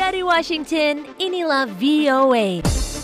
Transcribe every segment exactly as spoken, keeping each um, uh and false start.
Dari Washington, inilah V O A.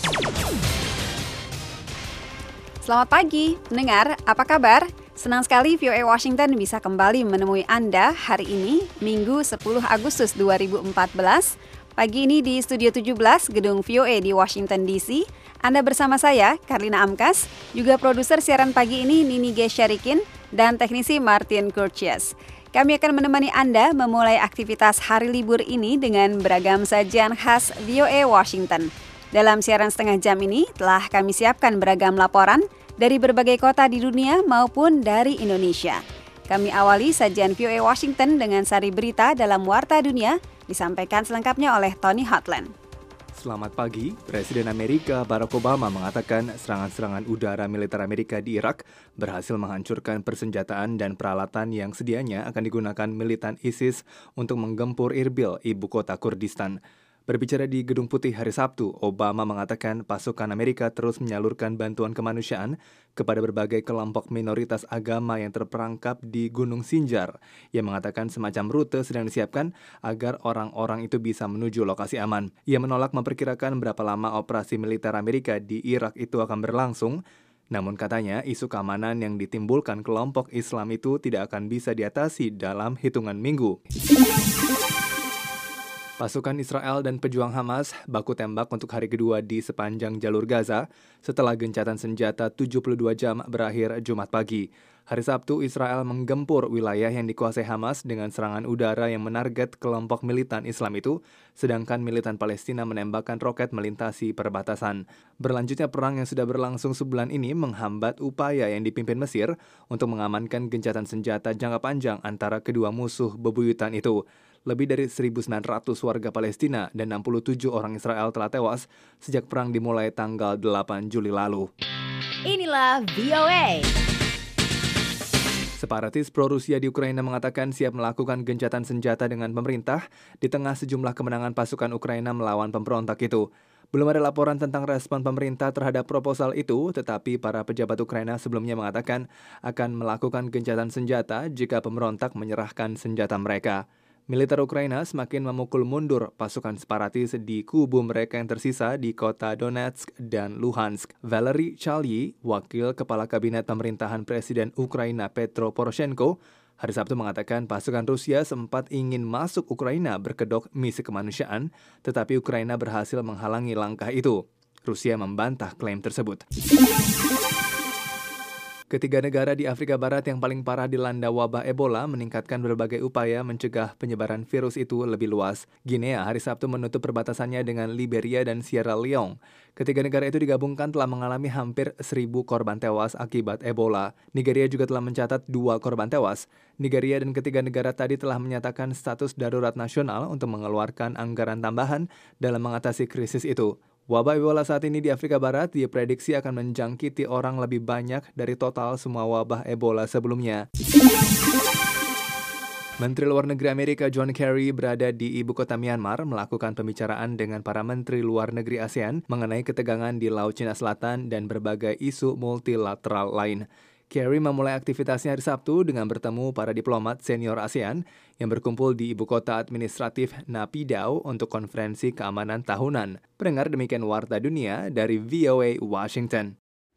Selamat pagi, pendengar, apa kabar? Senang sekali V O A Washington bisa kembali menemui Anda hari ini, Minggu sepuluh Agustus dua ribu empat belas. Pagi ini di Studio tujuh belas, Gedung V O A di Washington D C. Anda bersama saya, Karlina Amkas, juga produser siaran pagi ini Nini G. Syarikin, dan teknisi Martin Curtius. Kami akan menemani Anda memulai aktivitas hari libur ini dengan beragam sajian khas V O A Washington. Dalam siaran setengah jam ini telah kami siapkan beragam laporan dari berbagai kota di dunia maupun dari Indonesia. Kami awali sajian V O A Washington dengan sari berita dalam Warta Dunia, disampaikan selengkapnya oleh Tony Hotland. Selamat pagi, Presiden Amerika Barack Obama mengatakan serangan-serangan udara militer Amerika di Irak berhasil menghancurkan persenjataan dan peralatan yang sedianya akan digunakan militan ISIS untuk menggempur Irbil, ibu kota Kurdistan. Berbicara di Gedung Putih hari Sabtu, Obama mengatakan pasukan Amerika terus menyalurkan bantuan kemanusiaan kepada berbagai kelompok minoritas agama yang terperangkap di Gunung Sinjar. Ia mengatakan semacam rute sedang disiapkan agar orang-orang itu bisa menuju lokasi aman. Ia menolak memperkirakan berapa lama operasi militer Amerika di Irak itu akan berlangsung. Namun katanya isu keamanan yang ditimbulkan kelompok Islam itu tidak akan bisa diatasi dalam hitungan minggu. Pasukan Israel dan pejuang Hamas baku tembak untuk hari kedua di sepanjang jalur Gaza setelah gencatan senjata tujuh puluh dua jam berakhir Jumat pagi. Hari Sabtu, Israel menggempur wilayah yang dikuasai Hamas dengan serangan udara yang menarget kelompok militan Islam itu, sedangkan militan Palestina menembakkan roket melintasi perbatasan. Berlanjutnya perang yang sudah berlangsung sebulan ini menghambat upaya yang dipimpin Mesir untuk mengamankan gencatan senjata jangka panjang antara kedua musuh bebuyutan itu. Lebih dari seribu sembilan ratus warga Palestina dan enam puluh tujuh orang Israel telah tewas sejak perang dimulai tanggal delapan Juli lalu. Inilah V O A. Separatis pro-Rusia di Ukraina mengatakan siap melakukan gencatan senjata dengan pemerintah di tengah sejumlah kemenangan pasukan Ukraina melawan pemberontak itu. Belum ada laporan tentang respon pemerintah terhadap proposal itu, tetapi para pejabat Ukraina sebelumnya mengatakan akan melakukan gencatan senjata jika pemberontak menyerahkan senjata mereka. Militer Ukraina semakin memukul mundur pasukan separatis di kubu mereka yang tersisa di kota Donetsk dan Luhansk. Valery Chalyi, wakil kepala kabinet pemerintahan Presiden Ukraina Petro Poroshenko, hari Sabtu mengatakan pasukan Rusia sempat ingin masuk Ukraina berkedok misi kemanusiaan, tetapi Ukraina berhasil menghalangi langkah itu. Rusia membantah klaim tersebut. Ketiga negara di Afrika Barat yang paling parah dilanda wabah Ebola meningkatkan berbagai upaya mencegah penyebaran virus itu lebih luas. Guinea hari Sabtu menutup perbatasannya dengan Liberia dan Sierra Leone. Ketiga negara itu digabungkan telah mengalami hampir seribu korban tewas akibat Ebola. Nigeria juga telah mencatat dua korban tewas. Nigeria dan ketiga negara tadi telah menyatakan status darurat nasional untuk mengeluarkan anggaran tambahan dalam mengatasi krisis itu. Wabah Ebola saat ini di Afrika Barat diprediksi akan menjangkiti orang lebih banyak dari total semua wabah Ebola sebelumnya. Menteri Luar Negeri Amerika John Kerry berada di ibu kota Myanmar melakukan pembicaraan dengan para menteri luar negeri ASEAN mengenai ketegangan di Laut Cina Selatan dan berbagai isu multilateral lain. Kerry memulai aktivitasnya hari Sabtu dengan bertemu para diplomat senior ASEAN yang berkumpul di ibu kota administratif Naypyidaw untuk konferensi keamanan tahunan. Pendengar, demikian Warta Dunia dari V O A Washington.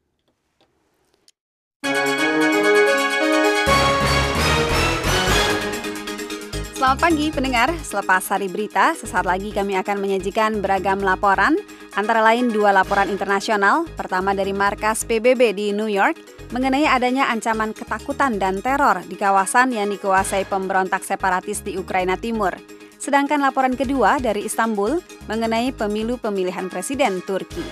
Selamat pagi pendengar, selepas hari berita, sesaat lagi kami akan menyajikan beragam laporan, antara lain dua laporan internasional, pertama dari markas P B B di New York, mengenai adanya ancaman ketakutan dan teror di kawasan yang dikuasai pemberontak separatis di Ukraina Timur. Sedangkan laporan kedua dari Istanbul mengenai pemilu pemilihan presiden Turki.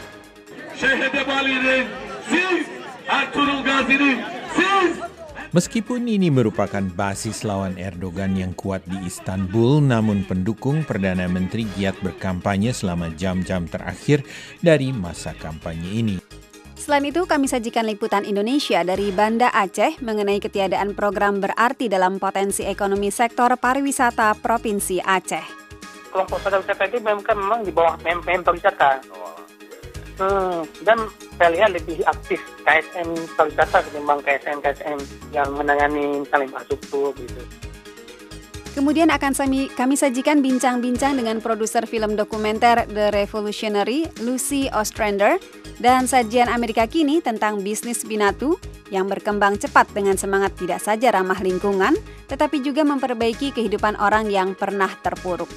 Meskipun ini merupakan basis lawan Erdogan yang kuat di Istanbul, namun pendukung Perdana Menteri giat berkampanye selama jam-jam terakhir dari masa kampanye ini. Selain itu, kami sajikan liputan Indonesia dari Banda Aceh mengenai ketiadaan program berarti dalam potensi ekonomi sektor pariwisata Provinsi Aceh. Kelompok pariwisata itu memang, memang di bawah mem pariwisata. Hmm, dan saya lihat lebih aktif K S M pariwisata ketimbang K S M K S M yang menangani saling masuk tuh gitu. Kemudian akan kami sajikan bincang-bincang dengan produser film dokumenter The Revolutionary, Lucy Ostrander, dan sajian Amerika Kini tentang bisnis binatu yang berkembang cepat dengan semangat tidak saja ramah lingkungan, tetapi juga memperbaiki kehidupan orang yang pernah terpuruk.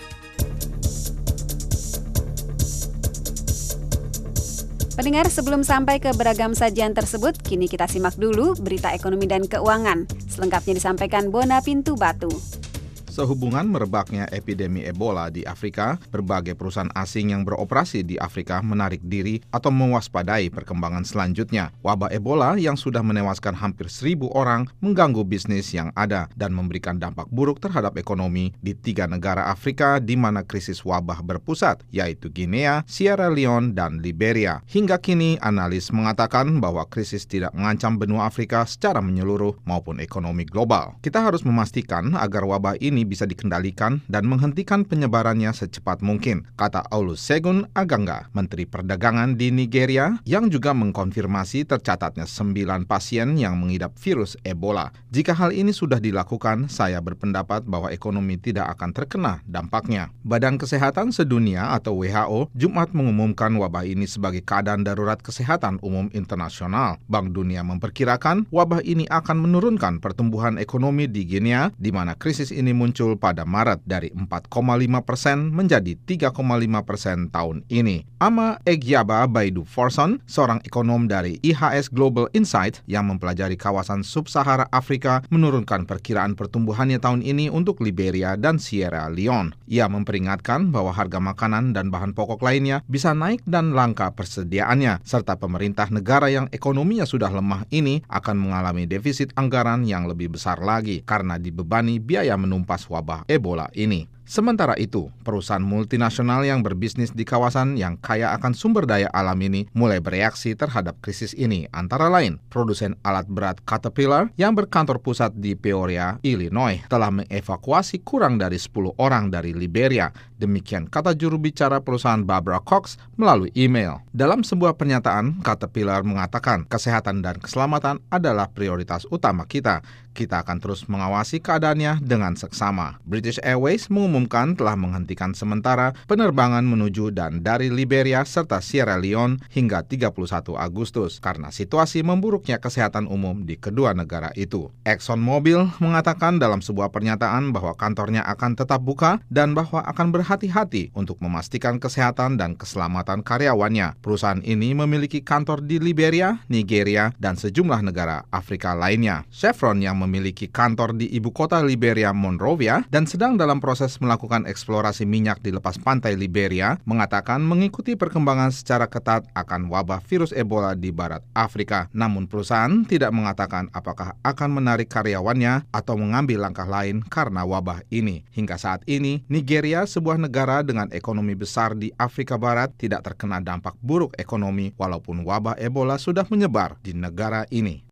Pendengar, sebelum sampai ke beragam sajian tersebut, kini kita simak dulu berita ekonomi dan keuangan. Selengkapnya disampaikan Bona Pintu Batu. Sehubungan merebaknya epidemi Ebola di Afrika, berbagai perusahaan asing yang beroperasi di Afrika menarik diri atau mewaspadai perkembangan selanjutnya. Wabah Ebola yang sudah menewaskan hampir seribu orang mengganggu bisnis yang ada dan memberikan dampak buruk terhadap ekonomi di tiga negara Afrika di mana krisis wabah berpusat, yaitu Guinea, Sierra Leone, dan Liberia. Hingga kini, analis mengatakan bahwa krisis tidak mengancam benua Afrika secara menyeluruh maupun ekonomi global. Kita harus memastikan agar wabah ini bisa dikendalikan dan menghentikan penyebarannya secepat mungkin, kata Olusegun Aganga, Menteri Perdagangan di Nigeria, yang juga mengkonfirmasi tercatatnya sembilan pasien yang mengidap virus Ebola. Jika hal ini sudah dilakukan, saya berpendapat bahwa ekonomi tidak akan terkena dampaknya. Badan Kesehatan Sedunia atau W H O Jumat mengumumkan wabah ini sebagai keadaan darurat kesehatan umum internasional. Bank Dunia memperkirakan wabah ini akan menurunkan pertumbuhan ekonomi di Guinea, di mana krisis ini muncul muncul pada Maret dari empat koma lima persen menjadi tiga koma lima persen tahun ini. Ama Egyaba Baidu Forson, seorang ekonom dari I H S Global Insight yang mempelajari kawasan sub-Sahara Afrika, menurunkan perkiraan pertumbuhannya tahun ini untuk Liberia dan Sierra Leone. Ia memperingatkan bahwa harga makanan dan bahan pokok lainnya bisa naik dan langka persediaannya, serta pemerintah negara yang ekonominya sudah lemah ini akan mengalami defisit anggaran yang lebih besar lagi karena dibebani biaya menumpas wabah Ebola ini. Sementara itu, perusahaan multinasional yang berbisnis di kawasan yang kaya akan sumber daya alam ini mulai bereaksi terhadap krisis ini, antara lain produsen alat berat Caterpillar yang berkantor pusat di Peoria, Illinois, telah mengevakuasi kurang dari sepuluh orang dari Liberia. Demikian kata juru bicara perusahaan Barbara Cox melalui email. Dalam sebuah pernyataan, Caterpillar mengatakan kesehatan dan keselamatan adalah prioritas utama kita. Kita akan terus mengawasi keadaannya dengan seksama. British Airways mengumumkan telah menghentikan sementara penerbangan menuju dan dari Liberia serta Sierra Leone hingga tiga puluh satu Agustus karena situasi memburuknya kesehatan umum di kedua negara itu. ExxonMobil mengatakan dalam sebuah pernyataan bahwa kantornya akan tetap buka dan bahwa akan berhati-hati untuk memastikan kesehatan dan keselamatan karyawannya. Perusahaan ini memiliki kantor di Liberia, Nigeria, dan sejumlah negara Afrika lainnya. Chevron yang memiliki kantor di ibu kota Liberia, Monrovia, dan sedang dalam proses melakukan eksplorasi minyak di lepas pantai Liberia, mengatakan mengikuti perkembangan secara ketat akan wabah virus Ebola di barat Afrika. Namun perusahaan tidak mengatakan apakah akan menarik karyawannya atau mengambil langkah lain karena wabah ini. Hingga saat ini, Nigeria, sebuah negara dengan ekonomi besar di Afrika Barat, tidak terkena dampak buruk ekonomi walaupun wabah Ebola sudah menyebar di negara ini.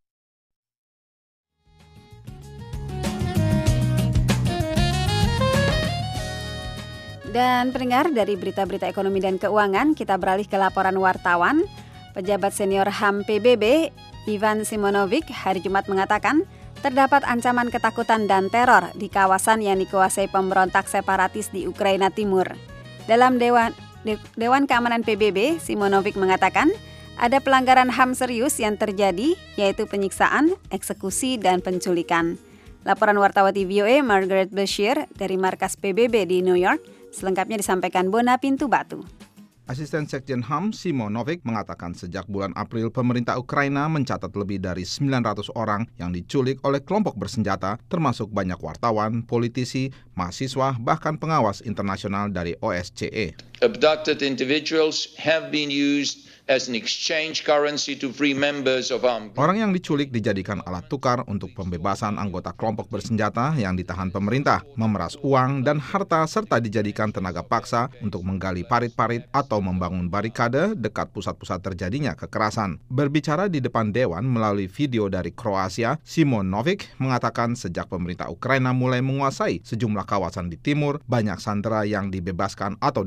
Dan pendengar, dari berita-berita ekonomi dan keuangan, kita beralih ke laporan wartawan. Pejabat senior H A M P B B, Ivan Simonovic, hari Jumat mengatakan terdapat ancaman ketakutan dan teror di kawasan yang dikuasai pemberontak separatis di Ukraina Timur. Dalam Dewan, De, Dewan Keamanan P B B, Simonovic mengatakan ada pelanggaran H A M serius yang terjadi, yaitu penyiksaan, eksekusi, dan penculikan. Laporan wartawati V O A Margaret Bashir dari markas P B B di New York, selengkapnya disampaikan Bona Pintu Batu. Asisten Sekjen H A M Simonovic mengatakan sejak bulan April pemerintah Ukraina mencatat lebih dari sembilan ratus orang yang diculik oleh kelompok bersenjata, termasuk banyak wartawan, politisi, mahasiswa, bahkan pengawas internasional dari O S C E. Abducted individuals have been used as an exchange currency to free members of armed groups. Orang yang diculik dijadikan alat tukar untuk pembebasan anggota kelompok bersenjata yang ditahan pemerintah, memeras uang dan harta, serta dijadikan tenaga paksa untuk menggali parit-parit atau membangun barikade dekat pusat-pusat terjadinya kekerasan. Berbicara di depan Dewan melalui video dari Kroasia, Simonovic mengatakan sejak pemerintah Ukraina mulai menguasai sejumlah kawasan di timur, banyak sandera yang dibebaskan atau dilepas.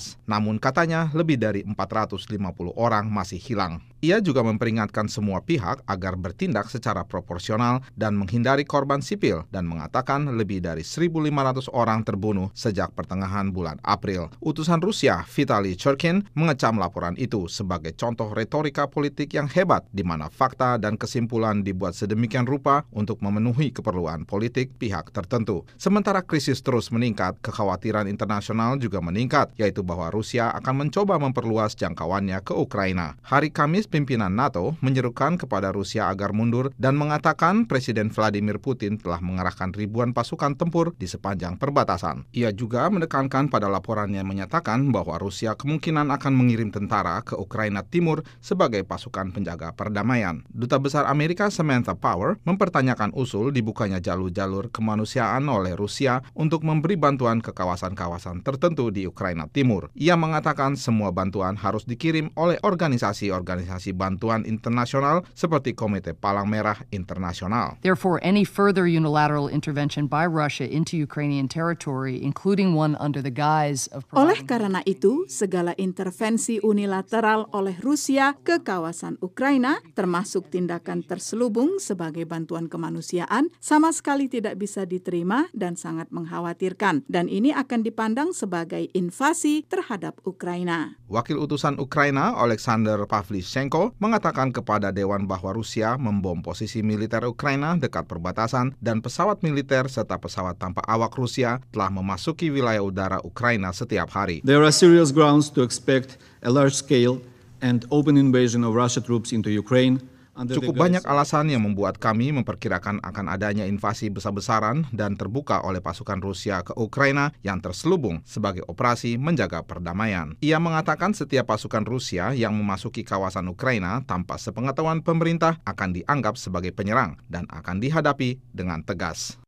tewas. Namun katanya lebih dari empat ratus lima puluh orang masih hilang. Ia juga memperingatkan semua pihak agar bertindak secara proporsional dan menghindari korban sipil dan mengatakan lebih dari seribu lima ratus orang terbunuh sejak pertengahan bulan April. Utusan Rusia, Vitaly Churkin, mengecam laporan itu sebagai contoh retorika politik yang hebat di mana fakta dan kesimpulan dibuat sedemikian rupa untuk memenuhi keperluan politik pihak tertentu. Sementara krisis terus meningkat, kekhawatiran internasional juga meningkat, yaitu bahwa Rusia akan mencoba memperluas jangkauannya ke Ukraina. Hari Kamis, pimpinan NATO menyerukan kepada Rusia agar mundur dan mengatakan Presiden Vladimir Putin telah mengerahkan ribuan pasukan tempur di sepanjang perbatasan. Ia juga menekankan pada laporannya menyatakan bahwa Rusia kemungkinan akan mengirim tentara ke Ukraina Timur sebagai pasukan penjaga perdamaian. Duta Besar Amerika Samantha Power mempertanyakan usul dibukanya jalur-jalur kemanusiaan oleh Rusia untuk memberi bantuan ke kawasan-kawasan tertentu di Ukraina Timur. Ia mengatakan semua bantuan harus dikirim oleh organisasi-organisasi bantuan internasional seperti Komite Palang Merah Internasional. Therefore, any further unilateral intervention by Russia into Ukrainian territory, including one under the guise of Oleh karena itu, segala intervensi unilateral oleh Rusia ke kawasan Ukraina, termasuk tindakan terselubung sebagai bantuan kemanusiaan, sama sekali tidak bisa diterima dan sangat mengkhawatirkan. Dan ini akan dipandang sebagai invasi terhadap Ukraina. Wakil utusan Ukraina, Alexander Pavlyuchenko, mengatakan kepada Dewan bahwa Rusia membom posisi militer Ukraina dekat perbatasan dan pesawat militer serta pesawat tanpa awak Rusia telah memasuki wilayah udara Ukraina setiap hari. There are serious grounds to expect a large-scale and open invasion of Russian troops into Ukraine. Cukup banyak alasan yang membuat kami memperkirakan akan adanya invasi besar-besaran dan terbuka oleh pasukan Rusia ke Ukraina yang terselubung sebagai operasi menjaga perdamaian. Ia mengatakan setiap pasukan Rusia yang memasuki kawasan Ukraina tanpa sepengetahuan pemerintah akan dianggap sebagai penyerang dan akan dihadapi dengan tegas.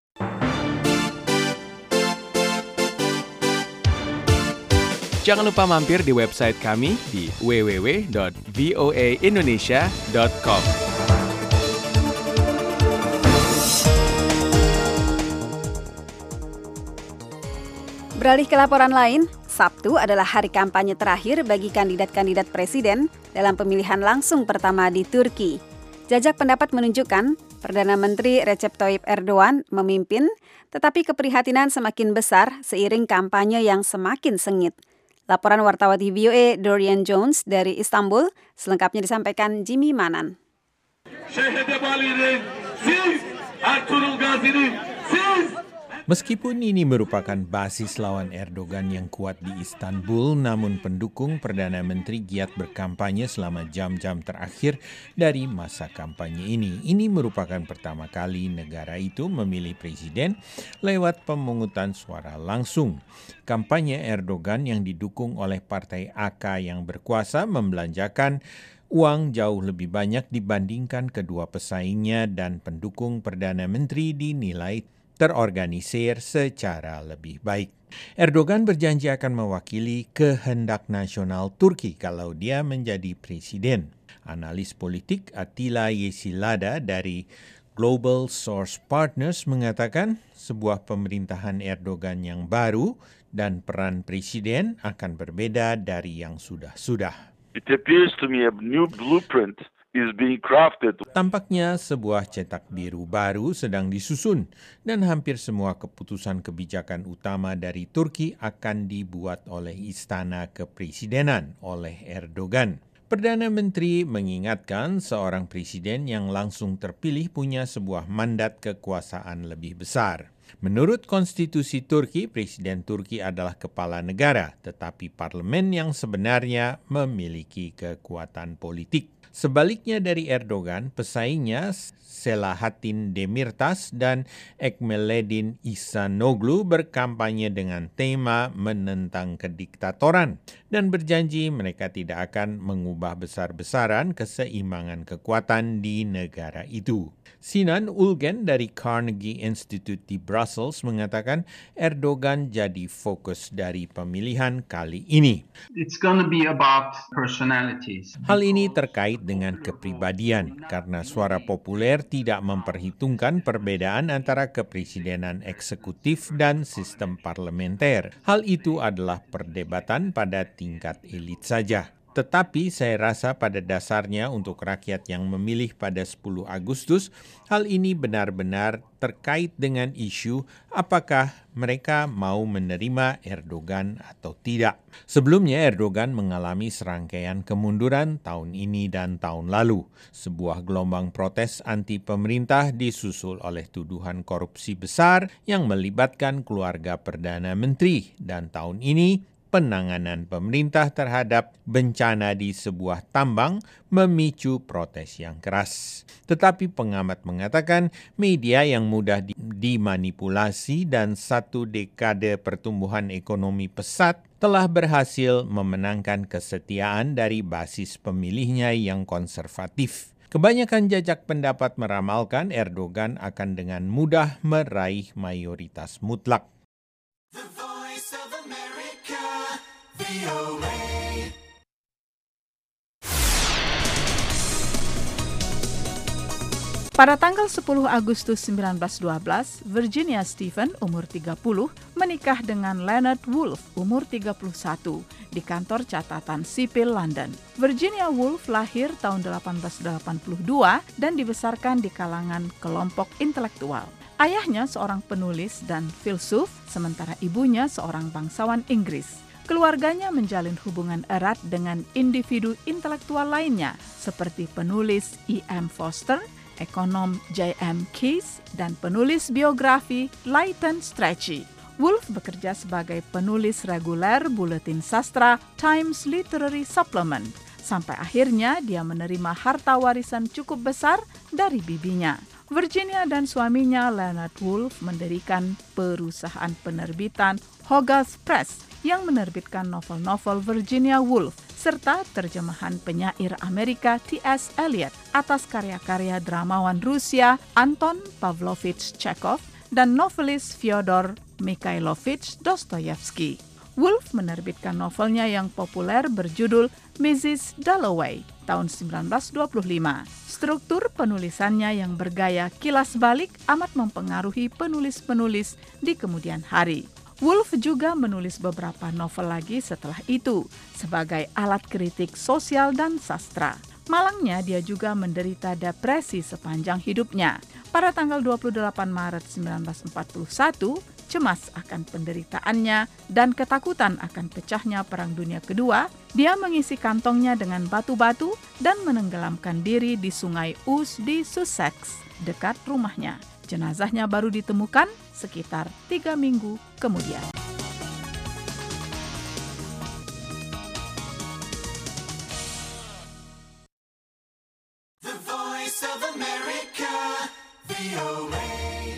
Jangan lupa mampir di website kami di w w w dot v o a indonesia dot com. Beralih ke laporan lain, Sabtu adalah hari kampanye terakhir bagi kandidat-kandidat presiden dalam pemilihan langsung pertama di Turki. Jajak pendapat menunjukkan Perdana Menteri Recep Tayyip Erdogan memimpin, tetapi keprihatinan semakin besar seiring kampanye yang semakin sengit. Laporan wartawan V O A Dorian Jones dari Istanbul, selengkapnya disampaikan Jimmy Manan. Meskipun ini merupakan basis lawan Erdogan yang kuat di Istanbul, namun pendukung Perdana Menteri giat berkampanye selama jam-jam terakhir dari masa kampanye ini. Ini merupakan pertama kali negara itu memilih presiden lewat pemungutan suara langsung. Kampanye Erdogan yang didukung oleh Partai A K yang berkuasa membelanjakan uang jauh lebih banyak dibandingkan kedua pesaingnya dan pendukung Perdana Menteri dinilai terorganisir secara lebih baik. Erdogan berjanji akan mewakili kehendak nasional Turki kalau dia menjadi presiden. Analis politik Attila Yesilada dari Global Source Partners mengatakan sebuah pemerintahan Erdogan yang baru dan peran presiden akan berbeda dari yang sudah-sudah. It appears to me a new blueprint is being crafted. Tampaknya sebuah cetak biru baru sedang disusun dan hampir semua keputusan kebijakan utama dari Turki akan dibuat oleh Istana Kepresidenan oleh Erdogan. Perdana Menteri mengingatkan seorang presiden yang langsung terpilih punya sebuah mandat kekuasaan lebih besar. Menurut konstitusi Turki, Presiden Turki adalah kepala negara, tetapi parlemen yang sebenarnya memiliki kekuatan politik. Sebaliknya dari Erdogan, pesaingnya Selahattin Demirtas dan Ekmeledin Ihsanoglu berkampanye dengan tema menentang kediktatoran dan berjanji mereka tidak akan mengubah besar-besaran keseimbangan kekuatan di negara itu. Sinan Ulgen dari Carnegie Institute di Brussels mengatakan Erdogan jadi fokus dari pemilihan kali ini. It's going to be about personalities. Hal ini terkait dengan kepribadian karena suara populer tidak memperhitungkan perbedaan antara kepresidenan eksekutif dan sistem parlementer. Hal itu adalah perdebatan pada tingkat elit saja. Tetapi saya rasa pada dasarnya untuk rakyat yang memilih pada sepuluh Agustus, hal ini benar-benar terkait dengan isu apakah mereka mau menerima Erdogan atau tidak. Sebelumnya Erdogan mengalami serangkaian kemunduran tahun ini dan tahun lalu. Sebuah gelombang protes anti pemerintah disusul oleh tuduhan korupsi besar yang melibatkan keluarga Perdana Menteri. Dan tahun ini penanganan pemerintah terhadap bencana di sebuah tambang memicu protes yang keras. Tetapi pengamat mengatakan media yang mudah dimanipulasi dan satu dekade pertumbuhan ekonomi pesat telah berhasil memenangkan kesetiaan dari basis pemilihnya yang konservatif. Kebanyakan jajak pendapat meramalkan Erdogan akan dengan mudah meraih mayoritas mutlak. The Voice of America, V O A. Pada tanggal sepuluh Agustus seribu sembilan ratus dua belas, Virginia Stephen, umur tiga puluh, menikah dengan Leonard Woolf, umur tiga puluh satu, di kantor catatan sipil London. Virginia Woolf lahir tahun delapan belas delapan puluh dua dan dibesarkan di kalangan kelompok intelektual. Ayahnya seorang penulis dan filsuf, sementara ibunya seorang bangsawan Inggris. Keluarganya menjalin hubungan erat dengan individu intelektual lainnya, seperti penulis E M Forster, ekonom J M Keyes, dan penulis biografi Leighton Strachey. Woolf bekerja sebagai penulis reguler buletin sastra Times Literary Supplement, sampai akhirnya dia menerima harta warisan cukup besar dari bibinya. Virginia dan suaminya Leonard Woolf mendirikan perusahaan penerbitan Hogarth Press yang menerbitkan novel-novel Virginia Woolf serta terjemahan penyair Amerika T S Eliot atas karya-karya dramawan Rusia Anton Pavlovich Chekhov dan novelis Fyodor Mikhailovich Dostoyevsky. Woolf menerbitkan novelnya yang populer berjudul Missus Dalloway tahun seribu sembilan ratus dua puluh lima. Struktur penulisannya yang bergaya kilas balik amat mempengaruhi penulis-penulis di kemudian hari. Woolf juga menulis beberapa novel lagi setelah itu sebagai alat kritik sosial dan sastra. Malangnya dia juga menderita depresi sepanjang hidupnya. Pada tanggal dua puluh delapan Maret seribu sembilan ratus empat puluh satu, cemas akan penderitaannya dan ketakutan akan pecahnya Perang Dunia Kedua, dia mengisi kantongnya dengan batu-batu dan menenggelamkan diri di Sungai Ouse di Sussex, dekat rumahnya. Jenazahnya baru ditemukan sekitar tiga minggu kemudian. The Voice of America, V O A.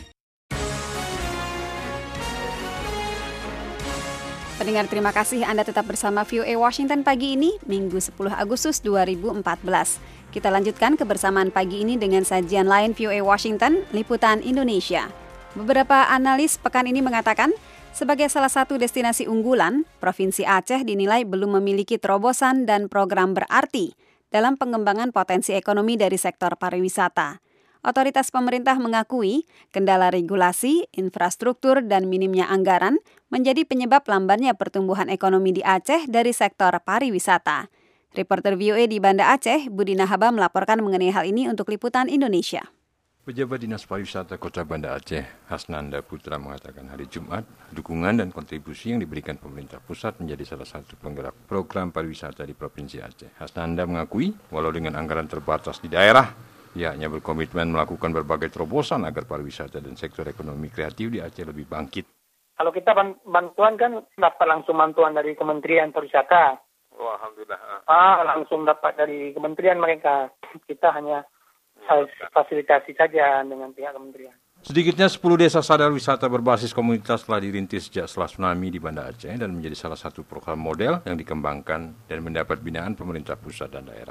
Pendengar, terima kasih Anda tetap bersama V O A Washington pagi ini, Minggu sepuluh Agustus dua ribu empat belas. Kita lanjutkan kebersamaan pagi ini dengan sajian lain V O A Washington, Liputan Indonesia. Beberapa analis pekan ini mengatakan, sebagai salah satu destinasi unggulan, Provinsi Aceh dinilai belum memiliki terobosan dan program berarti dalam pengembangan potensi ekonomi dari sektor pariwisata. Otoritas pemerintah mengakui kendala regulasi, infrastruktur, dan minimnya anggaran menjadi penyebab lambannya pertumbuhan ekonomi di Aceh dari sektor pariwisata. Reporter V O A di Banda Aceh, Budi Nahaba melaporkan mengenai hal ini untuk Liputan Indonesia. Pejabat Dinas Pariwisata Kota Banda Aceh, Hasnanda Putra, mengatakan hari Jumat, dukungan dan kontribusi yang diberikan pemerintah pusat menjadi salah satu penggerak program pariwisata di Provinsi Aceh. Hasnanda mengakui, walau dengan anggaran terbatas di daerah, pihaknya berkomitmen melakukan berbagai terobosan agar pariwisata dan sektor ekonomi kreatif di Aceh lebih bangkit. Kalau kita bantuan kan dapat langsung bantuan dari Kementerian Pariwisata. Oh, alhamdulillah. Ah, langsung dapat dari kementerian mereka. Kita hanya fasilitasi saja dengan pihak kementerian. Sedikitnya sepuluh desa sadar wisata berbasis komunitas telah dirintis sejak setelah tsunami di Banda Aceh dan menjadi salah satu program model yang dikembangkan dan mendapat binaan pemerintah pusat dan daerah.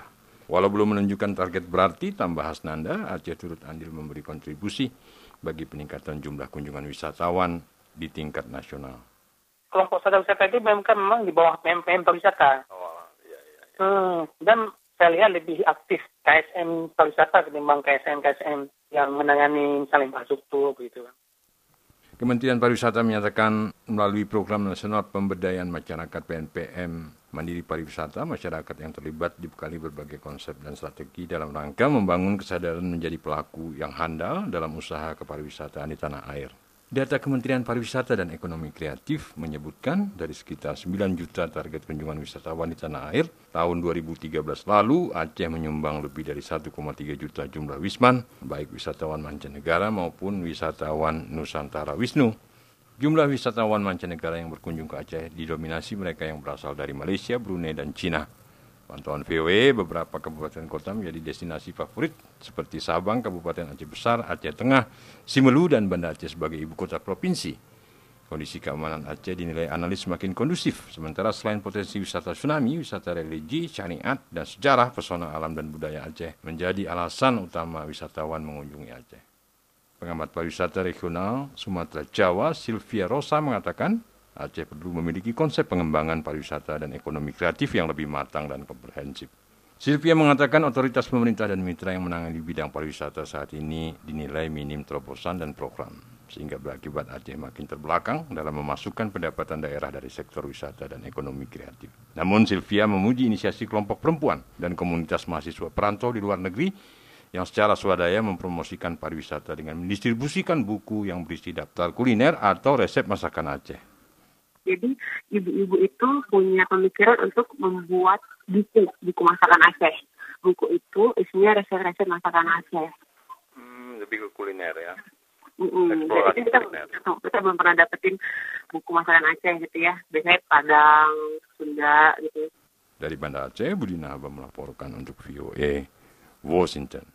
Walau belum menunjukkan target berarti, tambah Hasnanda, Aceh turut andil memberi kontribusi bagi peningkatan jumlah kunjungan wisatawan di tingkat nasional. Kelompok sadar wisata itu memang kan memang di bawah P M P M pariwisata. Oh, iya, iya. Hmm, dan saya lihat lebih aktif K S M pariwisata ketimbang K S M K S M yang menangani misalnya infrastruktur begitu. Kementerian Pariwisata menyatakan melalui Program Nasional Pemberdayaan Masyarakat P N P M Mandiri Pariwisata, masyarakat yang terlibat dibekali berbagai konsep dan strategi dalam rangka membangun kesadaran menjadi pelaku yang handal dalam usaha kepariwisataan di tanah air. Data Kementerian Pariwisata dan Ekonomi Kreatif menyebutkan dari sekitar sembilan juta target kunjungan wisatawan di tanah air, tahun dua ribu tiga belas lalu Aceh menyumbang lebih dari satu koma tiga juta jumlah wisman, baik wisatawan mancanegara maupun wisatawan Nusantara Wisnu. Jumlah wisatawan mancanegara yang berkunjung ke Aceh didominasi mereka yang berasal dari Malaysia, Brunei, dan Cina. Pantauan V O E, beberapa kabupaten kota menjadi destinasi favorit seperti Sabang, Kabupaten Aceh Besar, Aceh Tengah, Simelu, dan Banda Aceh sebagai ibu kota provinsi. Kondisi keamanan Aceh dinilai analis semakin kondusif, sementara selain potensi wisata tsunami, wisata religi, syariat, dan sejarah, pesona alam dan budaya Aceh menjadi alasan utama wisatawan mengunjungi Aceh. Pengamat pariwisata regional Sumatera Jawa, Sylvia Rosa, mengatakan Aceh perlu memiliki konsep pengembangan pariwisata dan ekonomi kreatif yang lebih matang dan komprehensif. Sylvia mengatakan otoritas pemerintah dan mitra yang menangani bidang pariwisata saat ini dinilai minim terobosan dan program, sehingga berakibat Aceh makin terbelakang dalam memasukkan pendapatan daerah dari sektor wisata dan ekonomi kreatif. Namun Sylvia memuji inisiasi kelompok perempuan dan komunitas mahasiswa perantau di luar negeri yang secara swadaya mempromosikan pariwisata dengan mendistribusikan buku yang berisi daftar kuliner atau resep masakan Aceh. Jadi ibu-ibu itu punya pemikiran untuk membuat buku, buku masakan Aceh. Buku itu isinya resep-resep masakan Aceh. Hmm, lebih ke kuliner ya. Mm-hmm. Jadi kita, kita belum pernah dapetin buku masakan Aceh gitu ya. Biasanya Padang, Sunda gitu. Dari Banda Aceh, Budi Nahaba melaporkan untuk V O A Washington.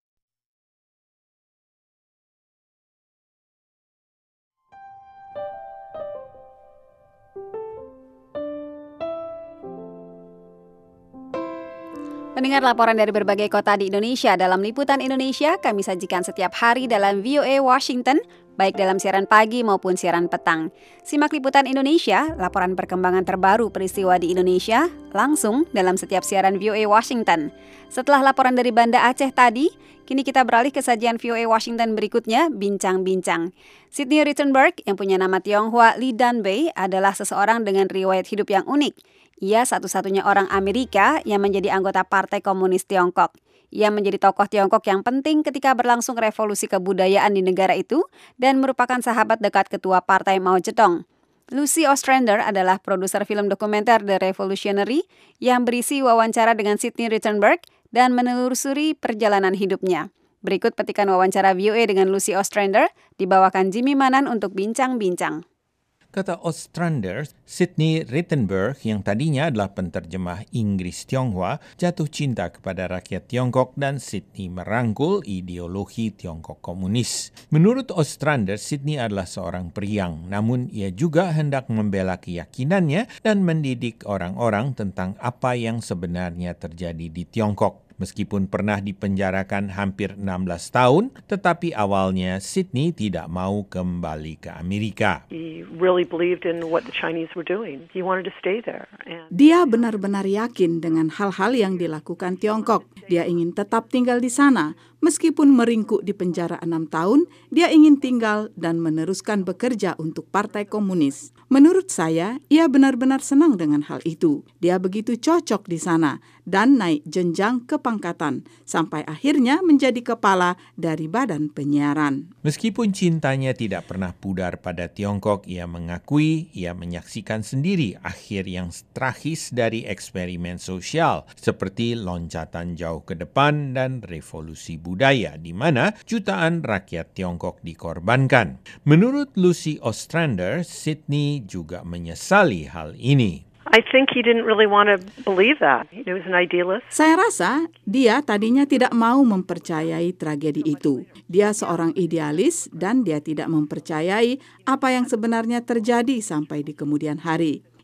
Mendengar laporan dari berbagai kota di Indonesia dalam Liputan Indonesia, kami sajikan setiap hari dalam V O A Washington, baik dalam siaran pagi maupun siaran petang. Simak Liputan Indonesia, laporan perkembangan terbaru peristiwa di Indonesia, langsung dalam setiap siaran V O A Washington. Setelah laporan dari Banda Aceh tadi, kini kita beralih ke sajian V O A Washington berikutnya, Bincang-Bincang. Sydney Rittenberg, yang punya nama Tionghoa Li Danbei, adalah seseorang dengan riwayat hidup yang unik. Ia satu-satunya orang Amerika yang menjadi anggota Partai Komunis Tiongkok. Ia menjadi tokoh Tiongkok yang penting ketika berlangsung revolusi kebudayaan di negara itu dan merupakan sahabat dekat ketua partai Mao Zedong. Lucy Ostrander adalah produser film dokumenter The Revolutionary yang berisi wawancara dengan Sydney Rittenberg dan menelusuri perjalanan hidupnya. Berikut petikan wawancara V O A dengan Lucy Ostrander, dibawakan Jimmy Manan untuk Bincang-Bincang. Kata Ostrander, Sydney Rittenberg yang tadinya adalah penterjemah Inggris Tionghoa jatuh cinta kepada rakyat Tiongkok dan Sydney merangkul ideologi Tiongkok komunis. Menurut Ostrander, Sydney adalah seorang periang, namun ia juga hendak membela keyakinannya dan mendidik orang-orang tentang apa yang sebenarnya terjadi di Tiongkok. Meskipun pernah dipenjarakan hampir enam belas tahun, tetapi awalnya Sydney tidak mau kembali ke Amerika. He really believed in what the Chinese were doing. He wanted to stay there. And... Dia benar-benar yakin dengan hal-hal yang dilakukan Tiongkok. Dia ingin tetap tinggal di sana. Meskipun meringkuk di penjara enam tahun, dia ingin tinggal dan meneruskan bekerja untuk Partai Komunis. Menurut saya, ia benar-benar senang dengan hal itu. Dia begitu cocok di sana dan naik jenjang kepangkatan sampai akhirnya menjadi kepala dari badan penyiaran. Meskipun cintanya tidak pernah pudar pada Tiongkok, ia mengakui ia menyaksikan sendiri akhir yang tragis dari eksperimen sosial seperti loncatan jauh ke depan dan revolusi budaya di mana jutaan rakyat Tiongkok dikorbankan. Menurut Lucy Ostrander, Sydney juga menyesali hal ini. I think he didn't really want to believe that. He was an idealist. Saya rasa dia tadinya tidak mau mempercayai tragedi itu. Dia seorang idealis dan dia tidak mempercayai apa yang sebenarnya terjadi sampai di kemudian hari.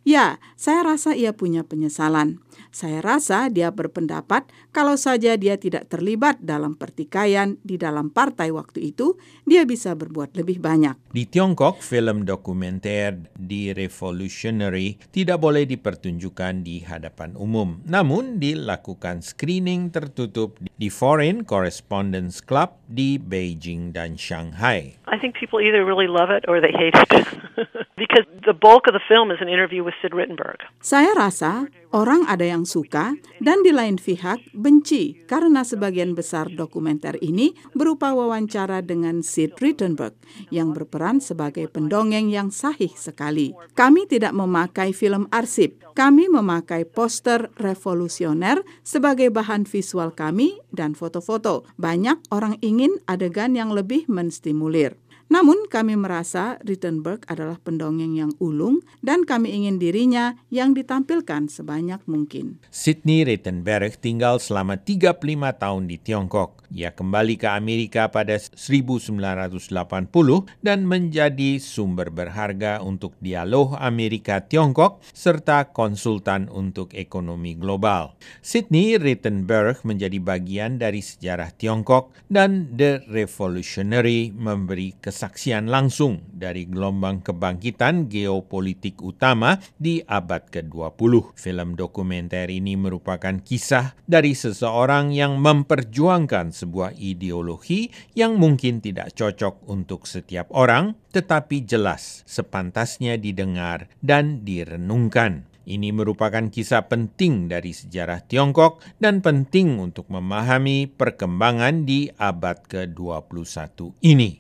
Ya, saya rasa ia punya penyesalan. Saya rasa dia berpendapat kalau saja dia tidak terlibat dalam pertikaian di dalam partai waktu itu, dia bisa berbuat lebih banyak. Di Tiongkok, film dokumenter The Revolutionary tidak boleh dipertunjukkan di hadapan umum, namun dilakukan screening tertutup di Foreign Correspondents Club di Beijing dan Shanghai. I think people either really love it or they hate it. Because the bulk of the film is an interview with Sid Rittenberg. Saya rasa orang ada yang suka dan di lain pihak benci karena sebagian besar dokumenter ini berupa wawancara dengan Sid Rittenberg yang berperan sebagai pendongeng yang sahih sekali. Kami tidak memakai film arsip, kami memakai poster revolusioner sebagai bahan visual kami dan foto-foto. Banyak orang ingin adegan yang lebih menstimulir. Namun kami merasa Rittenberg adalah pendongeng yang ulung dan kami ingin dirinya yang ditampilkan sebanyak mungkin. Sidney Rittenberg tinggal selama tiga puluh lima tahun di Tiongkok. Ia kembali ke Amerika pada seribu sembilan ratus delapan puluh dan menjadi sumber berharga untuk dialog Amerika-Tiongkok serta konsultan untuk ekonomi global. Sidney Rittenberg menjadi bagian dari sejarah Tiongkok dan The Revolutionary memberi kesaksian langsung dari gelombang kebangkitan geopolitik utama di abad ke dua puluh. Film dokumenter ini merupakan kisah dari seseorang yang memperjuangkan sebuah ideologi yang mungkin tidak cocok untuk setiap orang, tetapi jelas sepantasnya didengar dan direnungkan. Ini merupakan kisah penting dari sejarah Tiongkok dan penting untuk memahami perkembangan di abad ke dua puluh satu ini.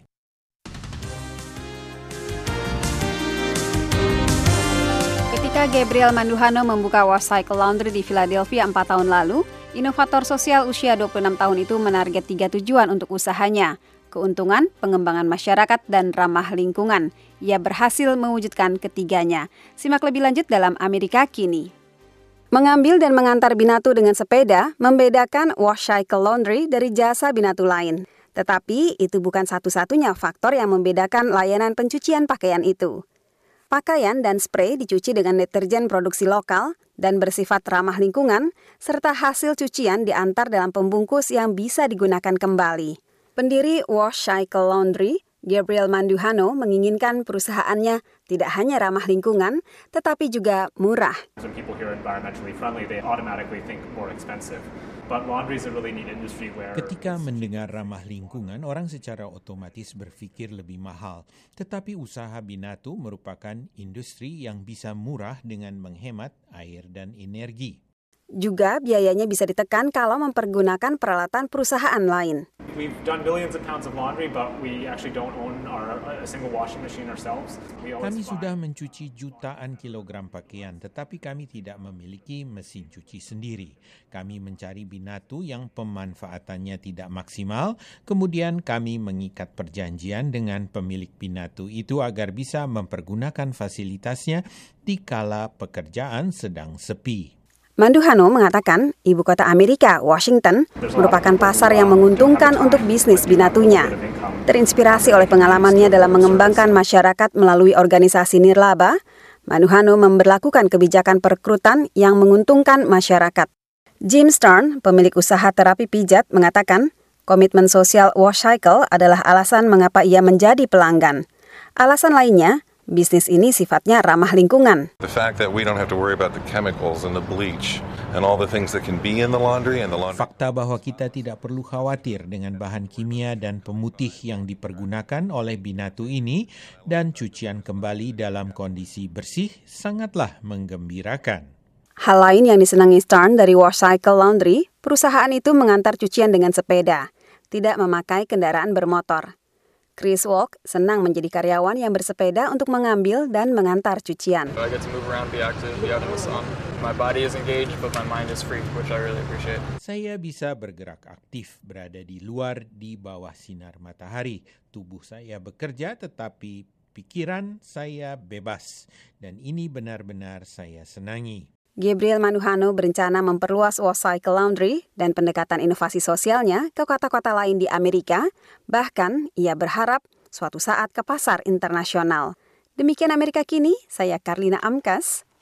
Ketika Gabriel Manduhano membuka Wash Cycle Laundry di Philadelphia empat tahun lalu, inovator sosial usia dua puluh enam tahun itu menarget tiga tujuan untuk usahanya: keuntungan, pengembangan masyarakat, dan ramah lingkungan. Ia berhasil mewujudkan ketiganya. Simak lebih lanjut dalam Amerika Kini. Mengambil dan mengantar binatu dengan sepeda membedakan Wash Cycle Laundry dari jasa binatu lain. Tetapi itu bukan satu-satunya faktor yang membedakan layanan pencucian pakaian itu. Pakaian dan spray dicuci dengan deterjen produksi lokal dan bersifat ramah lingkungan, serta hasil cucian diantar dalam pembungkus yang bisa digunakan kembali. Pendiri Wash Cycle Laundry, Gabriel Manduhano, menginginkan perusahaannya tidak hanya ramah lingkungan, tetapi juga murah. When people hear environmentally friendly, they automatically think more expensive. But laundry is a really neat industry where... Ketika mendengar ramah lingkungan, orang secara otomatis berpikir lebih mahal. Tetapi usaha binatu merupakan industri yang bisa murah dengan menghemat air dan energi. Juga biayanya bisa ditekan kalau mempergunakan peralatan perusahaan lain. We've done millions of pounds of laundry, but we actually don't own our, a single washing machine ourselves. Kami sudah mencuci jutaan kilogram pakaian, tetapi kami tidak memiliki mesin cuci sendiri. Kami mencari binatu yang pemanfaatannya tidak maksimal, kemudian kami mengikat perjanjian dengan pemilik binatu itu agar bisa mempergunakan fasilitasnya di kala pekerjaan sedang sepi. Manduhano mengatakan ibu kota Amerika, Washington, merupakan pasar yang menguntungkan untuk bisnis binatunya. Terinspirasi oleh pengalamannya dalam mengembangkan masyarakat melalui organisasi nirlaba, Manduhano memberlakukan kebijakan perekrutan yang menguntungkan masyarakat. Jim Stern, pemilik usaha terapi pijat, mengatakan komitmen sosial Wash Cycle adalah alasan mengapa ia menjadi pelanggan. Alasan lainnya, bisnis ini sifatnya ramah lingkungan. The fact that we don't have to worry about the chemicals and the bleach and all the things that can be in the laundry and the laundry. Fakta bahwa kita tidak perlu khawatir dengan bahan kimia dan pemutih yang dipergunakan oleh binatu ini dan cucian kembali dalam kondisi bersih sangatlah menggembirakan. Hal lain yang disenangi Stern dari Wash Cycle Laundry, perusahaan itu mengantar cucian dengan sepeda, tidak memakai kendaraan bermotor. Chris Walk senang menjadi karyawan yang bersepeda untuk mengambil dan mengantar cucian. I get to move around, be active, be out in the sun. My body is engaged, but my mind is free, which I really appreciate. Saya bisa bergerak aktif, berada di luar di bawah sinar matahari. Tubuh saya bekerja, tetapi pikiran saya bebas. Dan ini benar-benar saya senangi. Gabriel Manduhano berencana memperluas Wash Cycle Laundry dan pendekatan inovasi sosialnya ke kota-kota lain di Amerika, bahkan ia berharap suatu saat ke pasar internasional. Demikian Amerika Kini, saya Karlina Amkas,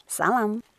Salam.